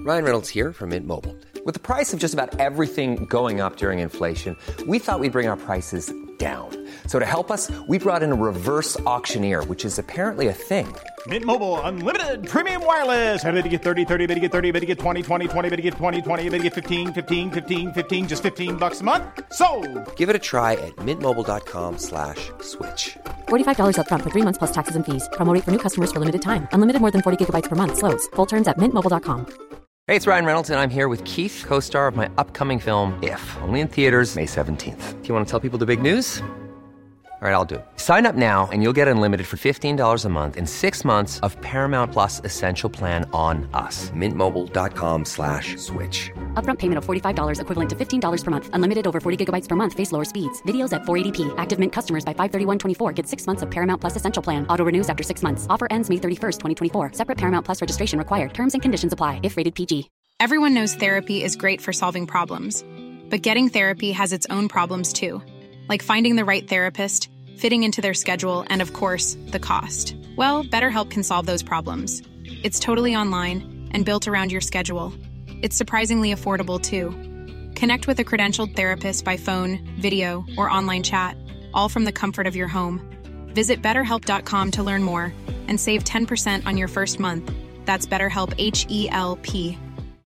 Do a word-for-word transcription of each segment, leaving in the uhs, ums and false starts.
Ryan Reynolds here from Mint Mobile. With the price of just about everything going up during inflation, we thought we'd bring our prices down. So to help us, we brought in a reverse auctioneer, which is apparently a thing. Mint Mobile Unlimited Premium Wireless. How to get thirty, thirty, how to get thirty, how to get twenty, twenty, twenty, how to get twenty, twenty, how to get fifteen, fifteen, fifteen, fifteen, just fifteen bucks a month? Sold! Give it a try at mintmobile.com slash switch. forty-five dollars up front for three months plus taxes and fees. Promo rate for new customers for limited time. Unlimited more than forty gigabytes per month. Slows full terms at mint mobile dot com. Hey, it's Ryan Reynolds, and I'm here with Keith, co-star of my upcoming film, If, only in theaters May seventeenth. Do you want to tell people the big news? All right, I'll do it. Sign up now and you'll get unlimited for fifteen dollars a month and six months of Paramount Plus Essential Plan on us. Mintmobile.com slash switch. Upfront payment of forty-five dollars equivalent to fifteen dollars per month. Unlimited over forty gigabytes per month. Face lower speeds. Videos at four eighty p. Active Mint customers by five thirty-one twenty-four get six months of Paramount Plus Essential Plan. Auto renews after six months. Offer ends May thirty-first, twenty twenty-four. Separate Paramount Plus registration required. Terms and conditions apply if rated P G. Everyone knows therapy is great for solving problems. But getting therapy has its own problems too. Like finding the right therapist, fitting into their schedule, and of course, the cost. Well, BetterHelp can solve those problems. It's totally online and built around your schedule. It's surprisingly affordable too. Connect with a credentialed therapist by phone, video, or online chat, all from the comfort of your home. Visit better help dot com to learn more and save ten percent on your first month. That's BetterHelp, H E L P.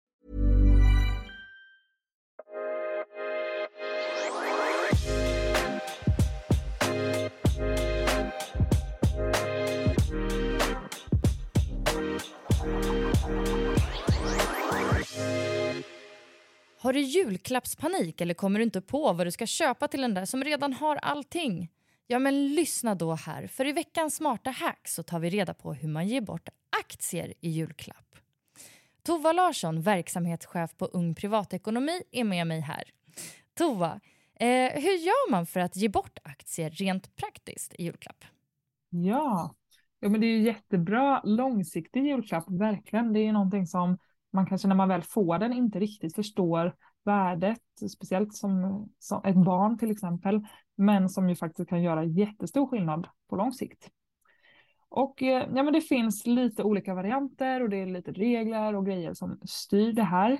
Har du julklappspanik eller kommer du inte på vad du ska köpa till den där som redan har allting? Ja, men lyssna då här. För i veckans smarta hack så tar vi reda på hur man ger bort aktier i julklapp. Tova Larsson, verksamhetschef på Ung Privatekonomi, är med mig här. Tova, eh, hur gör man för att ge bort aktier rent praktiskt i julklapp? Ja, ja men det är ju jättebra långsiktig julklapp, verkligen. Det är ju någonting som man kanske när man väl får den inte riktigt förstår värdet, speciellt som, som ett barn till exempel, men som ju faktiskt kan göra jättestor skillnad på lång sikt. Och ja, men det finns lite olika varianter och det är lite regler och grejer som styr det här.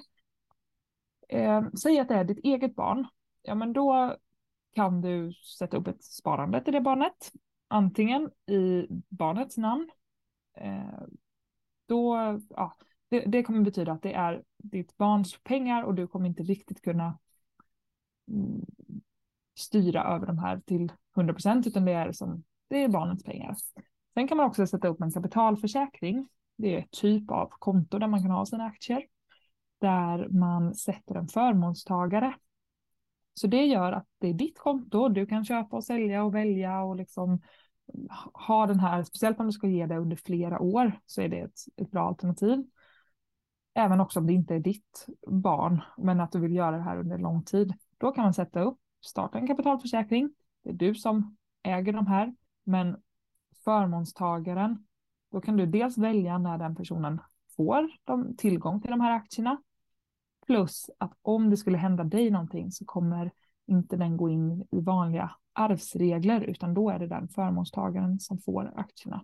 Eh, säg att det är ditt eget barn, ja men då kan du sätta upp ett sparande till det barnet, antingen i barnets namn, eh, då, ja, Det, det kommer betyda att det är ditt barns pengar och du kommer inte riktigt kunna mm, styra över de här till hundra procent, utan det är, som, det är barnets pengar. Sen kan man också sätta upp en kapitalförsäkring. Det är ett typ av konto där man kan ha sina aktier. Där man sätter en förmånstagare. Så det gör att det är ditt konto. Du kan köpa och sälja och välja och liksom ha den här, speciellt om du ska ge det under flera år, så är det ett, ett bra alternativ. Även också om det inte är ditt barn, men att du vill göra det här under lång tid. Då kan man sätta upp, starta en kapitalförsäkring. Det är du som äger de här, men förmånstagaren, då kan du dels välja när den personen får de, tillgång till de här aktierna. Plus att om det skulle hända dig någonting så kommer inte den gå in i vanliga arvsregler, utan då är det den förmånstagaren som får aktierna.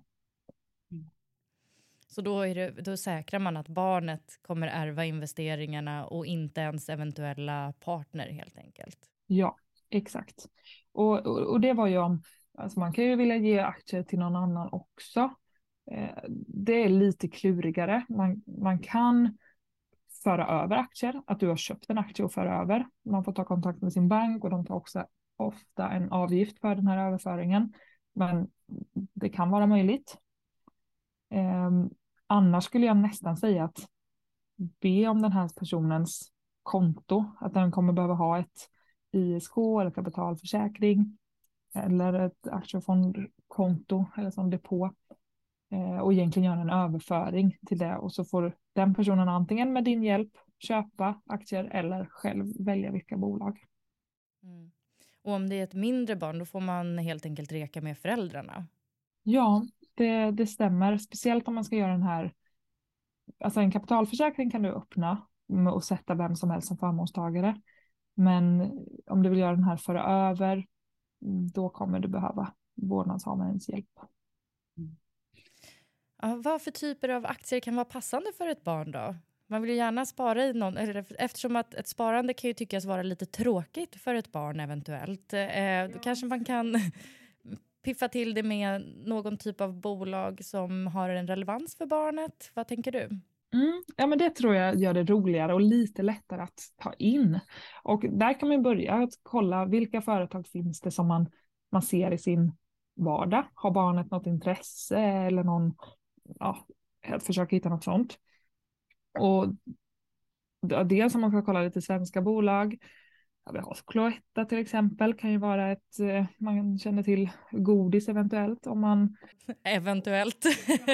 Så då, är det, då säkrar man att barnet kommer ärva investeringarna och inte ens eventuella partner helt enkelt. Ja, exakt. Och, och, och det var ju om, alltså man kan ju vilja ge aktier till någon annan också. Eh, det är lite klurigare. Man, man kan föra över aktier, att du har köpt en aktie och föra över. Man får ta kontakt med sin bank och de tar också ofta en avgift för den här överföringen. Men det kan vara möjligt. Eh, annars skulle jag nästan säga att be om den här personens konto. Att den kommer behöva ha ett I S K eller kapitalförsäkring. Eller ett aktiefondkonto eller sån depå. Eh, och egentligen göra en överföring till det. Och så får den personen antingen med din hjälp köpa aktier eller själv välja vilka bolag. Mm. Och om det är ett mindre barn, då får man helt enkelt reka med föräldrarna. Ja, det, det stämmer. Speciellt om man ska göra den här, alltså en kapitalförsäkring kan du öppna och sätta vem som helst som förmånstagare. Men om du vill göra den här föra över, då kommer du behöva vårdnadshavarens hjälp. Mm. Ja, vad för typer av aktier kan vara passande för ett barn då? Man vill ju gärna spara i någon, eftersom att ett sparande kan ju tyckas vara lite tråkigt för ett barn eventuellt. Eh, då kanske man kan piffa till det med någon typ av bolag som har en relevans för barnet. Vad tänker du? Mm, ja, men det tror jag gör det roligare och lite lättare att ta in. Och där kan man börja att kolla vilka företag finns det som man, man ser i sin vardag. Har barnet något intresse eller någon, ja, att försöka hitta något sånt. Och dels som man kan kolla lite svenska bolag. Ja, vi har Cloetta till exempel, kan ju vara ett, man känner till godis eventuellt om man... Eventuellt.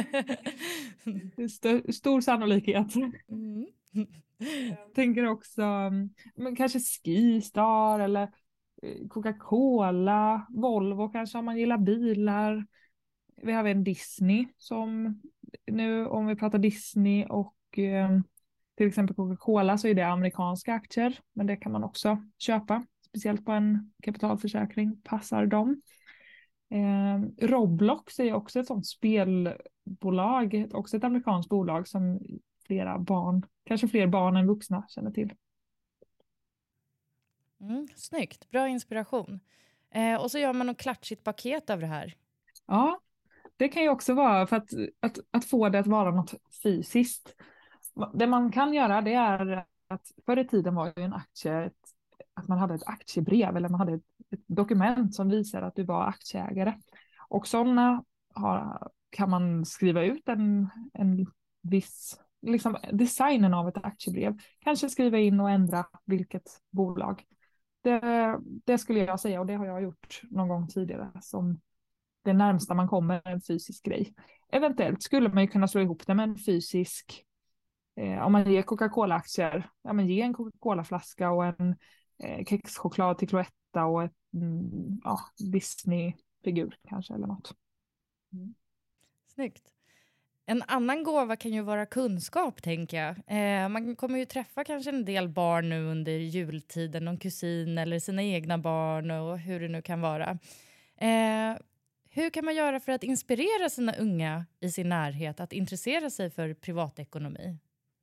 St- stor sannolikhet. Mm. Jag tänker också men kanske Skistar eller Coca-Cola, Volvo kanske om man gillar bilar. Vi har en Disney som nu, om vi pratar Disney och eh, till exempel Coca-Cola, så är det amerikanska aktier, men det kan man också köpa, speciellt på en kapitalförsäkring, passar dem. Eh, Roblox är också ett sånt spelbolag, också ett amerikanskt bolag som flera barn, kanske fler barn än vuxna känner till. Mm, snyggt, bra inspiration. Eh, och så gör man något klatschigt paket av det här. Ja, det kan ju också vara för att, att, att få det att vara något fysiskt. Det man kan göra, det är att förr i tiden var ju en aktie ett, att man hade ett aktiebrev eller man hade ett, ett dokument som visar att du var aktieägare. Och sådana har, kan man skriva ut en, en viss, liksom designen av ett aktiebrev. Kanske skriva in och ändra vilket bolag. Det, det skulle jag säga, och det har jag gjort någon gång tidigare som det närmsta man kommer en fysisk grej. Eventuellt skulle man ju kunna slå ihop det med en fysisk, eh, om man ger Coca-Cola-aktier, ja men ge en Coca-Cola-flaska och en eh, kexchoklad till Cloetta och ett mm, ja, Disney-figur kanske eller något. Mm. Snyggt. En annan gåva kan ju vara kunskap, tänker jag. Eh, man kommer ju träffa kanske en del barn nu under jultiden, någon kusin eller sina egna barn och hur det nu kan vara. Eh, hur kan man göra för att inspirera sina unga i sin närhet att intressera sig för privatekonomi?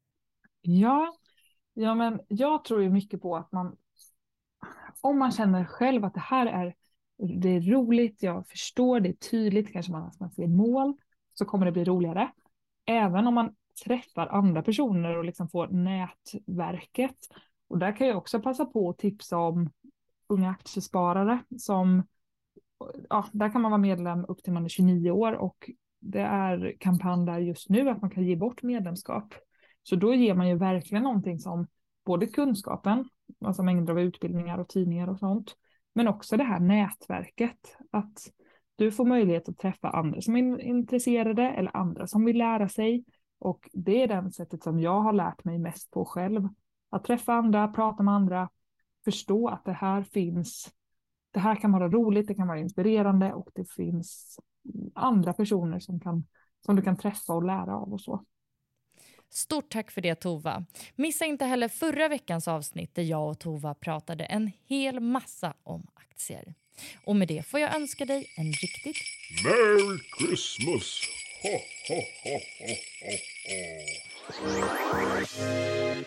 Ja, ja men jag tror ju mycket på att man, om man känner själv att det här är, det är roligt, jag förstår, det är tydligt, kanske man, man ser mål, så kommer det bli roligare. Även om man träffar andra personer och liksom får nätverket. Och där kan jag också passa på att tipsa om unga aktiesparare som, ja, där kan man vara medlem upp till man är tjugonio år och det är kampanj där just nu att man kan ge bort medlemskap. Så då ger man ju verkligen någonting som både kunskapen, alltså mängder av utbildningar och tidningar och sånt, men också det här nätverket, att du får möjlighet att träffa andra som är intresserade eller andra som vill lära sig. Och det är det sättet som jag har lärt mig mest på själv. Att träffa andra, prata med andra, förstå att det här finns, det här kan vara roligt, det kan vara inspirerande och det finns andra personer som, kan, som du kan träffa och lära av och så. Stort tack för det, Tova. Missa inte heller förra veckans avsnitt där jag och Tova pratade en hel massa om aktier. Och med det får jag önska dig en riktigt Merry Christmas! Ho, ho, ho, ho, ho, ho.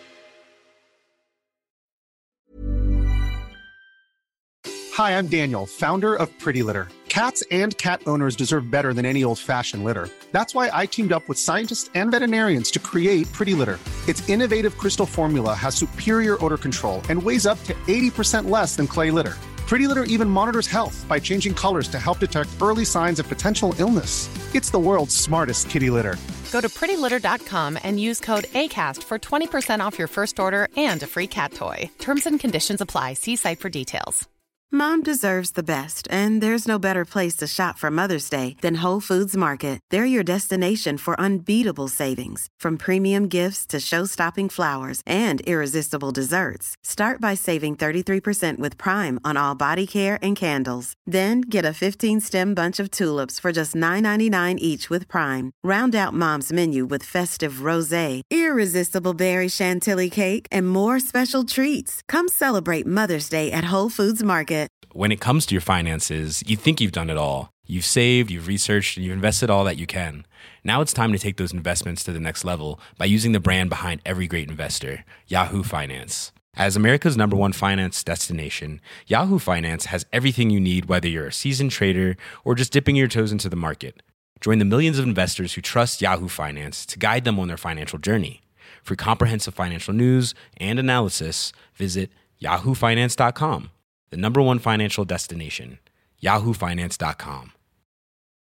Hi, I'm Daniel, founder of Pretty Litter. Cats and cat owners deserve better than any old-fashioned litter. That's why I teamed up with scientists and veterinarians to create Pretty Litter. Its innovative crystal formula has superior odor control and weighs up to eighty percent less than clay litter. Pretty Litter even monitors health by changing colors to help detect early signs of potential illness. It's the world's smartest kitty litter. Go to pretty litter dot com and use code ACAST for twenty percent off your first order and a free cat toy. Terms and conditions apply. See site for details. Mom deserves the best, and there's no better place to shop for Mother's Day than Whole Foods Market. They're your destination for unbeatable savings, from premium gifts to show-stopping flowers and irresistible desserts. Start by saving thirty-three percent with Prime on all body care and candles. Then get a fifteen-stem bunch of tulips for just nine ninety-nine each with Prime. Round out Mom's menu with festive rosé, irresistible berry chantilly cake, and more special treats. Come celebrate Mother's Day at Whole Foods Market. When it comes to your finances, you think you've done it all. You've saved, you've researched, and you've invested all that you can. Now it's time to take those investments to the next level by using the brand behind every great investor, Yahoo Finance. As America's number one finance destination, Yahoo Finance has everything you need, whether you're a seasoned trader or just dipping your toes into the market. Join the millions of investors who trust Yahoo Finance to guide them on their financial journey. For comprehensive financial news and analysis, visit yahoo finance dot com, the number one financial destination, yahoo finance dot com.